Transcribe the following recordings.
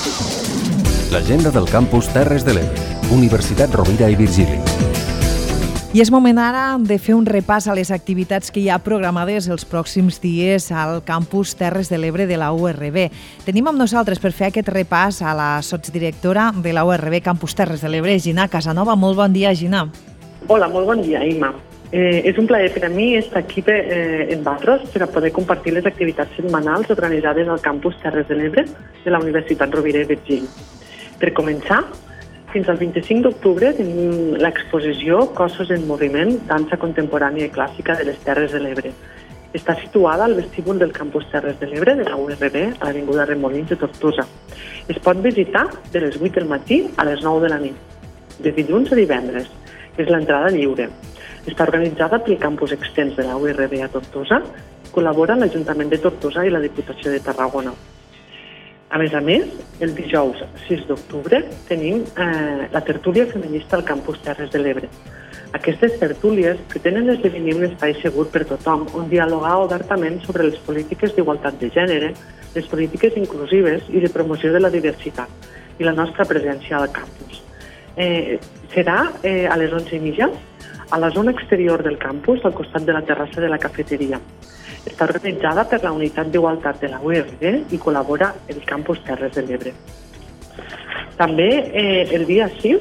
L'agenda del campus Terres de l'Ebre, Universitat Rovira i Virgili. I és moment ara de fer un repàs a les activitats que hi ha programades els pròxims dies al campus Terres de l'Ebre de la URB. Tenim amb nosaltres per fer aquest repàs a la sotsdirectora de la URB Campus Terres de l'Ebre, Gina Casanova. Molt bon dia, Gina. Hola, molt bon dia, Imma. És un plaer per a mi estar aquí en vosaltres per a poder compartir les activitats setmanals organitzades al campus Terres de l'Ebre de la Universitat Rovira i Virgili. Per començar, fins al 25 d'octubre tenim l'exposició Cossos en Moviment, dansa contemporània i clàssica de les Terres de l'Ebre. Està situada al vestíbul del campus Terres de l'Ebre de la URB, a l'avinguda Remolins de Tortosa. Es pot visitar de les 8 del matí a les 9 de la nit, de dilluns a divendres. És l'entrada lliure. Està organitzada pel campus extens de la URB a Tortosa. Col·labora l'Ajuntament de Tortosa i la Diputació de Tarragona. A més, el dijous 6 d'octubre tenim la tertúlia feminista al campus Terres de l'Ebre. Aquestes tertúlies pretenen esdevenir un espai segur per tothom, on dialogar obertament sobre les polítiques d'igualtat de gènere, les polítiques inclusives i de promoció de la diversitat i la nostra presència al campus. Serà a les 11:30 a la zona exterior del campus, al costat de la terrassa de la cafeteria. Està organitzada per la Unitat d'Igualtat de la URB i col·labora el campus Terres de l'Ebre. També el dia 6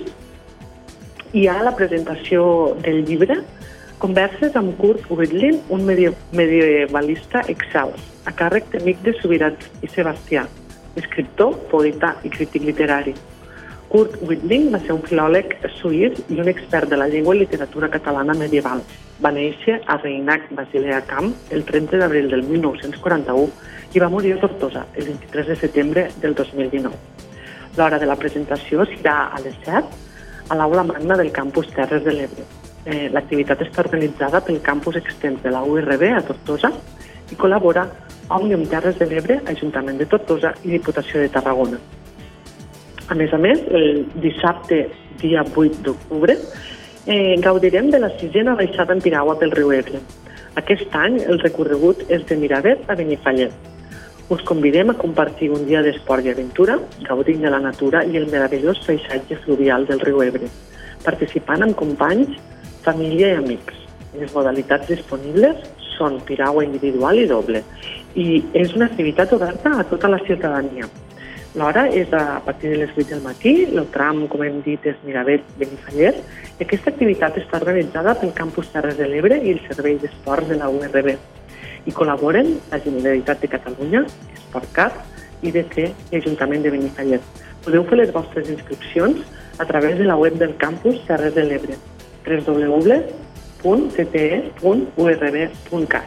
hi ha la presentació del llibre Converses amb Kurt Widlin, un medievalista excels, a càrrec de Mic de Subirats i Sebastià, escriptor, poeta i crític literari. Kurt Widlin va ser un filòleg suís i un expert de la llengua i literatura catalana medieval. Va néixer a Reinach, Basilea Camp, el 30 d'abril del 1941 i va morir a Tortosa el 23 de setembre del 2019. L'hora de la presentació serà a les 7 a l'aula magna del campus Terres de l'Ebre. L'activitat està organitzada pel campus extens de la URB a Tortosa i col·labora Òmnium Terres de l'Ebre, Ajuntament de Tortosa i Diputació de Tarragona. A més, el dissabte, dia 8 d'octubre, gaudirem de la 6a baixada en piragua pel riu Ebre. Aquest any el recorregut és de Miravet a Benifallet. Us convidem a compartir un dia d'esport i aventura, gaudint de la natura i el meravellós paisatge fluvial del riu Ebre, participant amb companys, família i amics. Les modalitats disponibles són piragua individual i doble i és una activitat oberta a tota la ciutadania. L'hora és a partir de les 8 del matí, el tram, com hem dit, és Miravet-Benifallet, i aquesta activitat està organitzada pel campus Terres de l'Ebre i el Servei d'Esports de la URB. Hi col·laboren la Generalitat de Catalunya, Esportcat, IDC i Ajuntament de Benifallet. Podeu fer les vostres inscripcions a través de la web del campus Terres de l'Ebre, www.cte.urb.cat.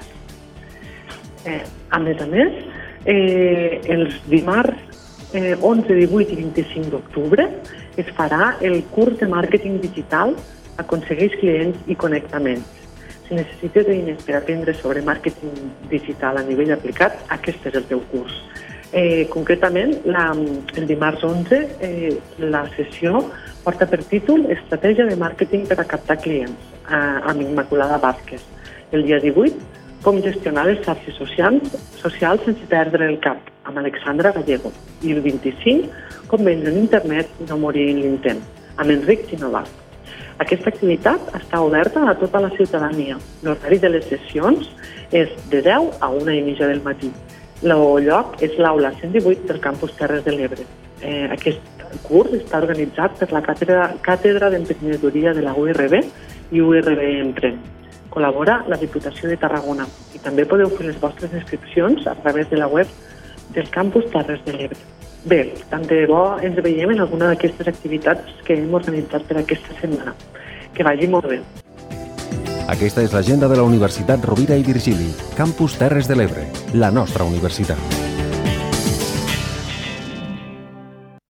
A més, els dimarts 11, 18 i 25 d'octubre es farà el curs de màrqueting digital Aconsegueix clients i connectaments. Si necessites eines per aprendre sobre màrqueting digital a nivell aplicat, aquest és el teu curs. Concretament, el dimarts 11, la sessió porta per títol Estratègia de màrqueting per a captar clients, amb Immaculada Vázquez. El dia 18, Com gestionar les xarxes socials sense perdre el cap, amb Alexandra Gallego. I el 25, Com vendre en internet i no morir en l'intent, amb Enric Ginovat. Aquesta activitat està oberta a tota la ciutadania. L'horari de les sessions és de 10 a 1:30 del matí. El lloc és l'aula 118 del campus Terres de l'Ebre. Aquest curs està organitzat per la Càtedra d'Emprenedoria de la URB i URB Emprèn. Col·labora la Diputació de Tarragona i també podeu fer les vostres inscripcions a través de la web del campus Terres de l'Ebre. Bé, tant de bo ens veiem en alguna d'aquestes activitats que hem organitzat per aquesta setmana. Que vagi molt bé. Aquesta és l'agenda de la Universitat Rovira i Virgili, Campus Terres de l'Ebre, la nostra universitat.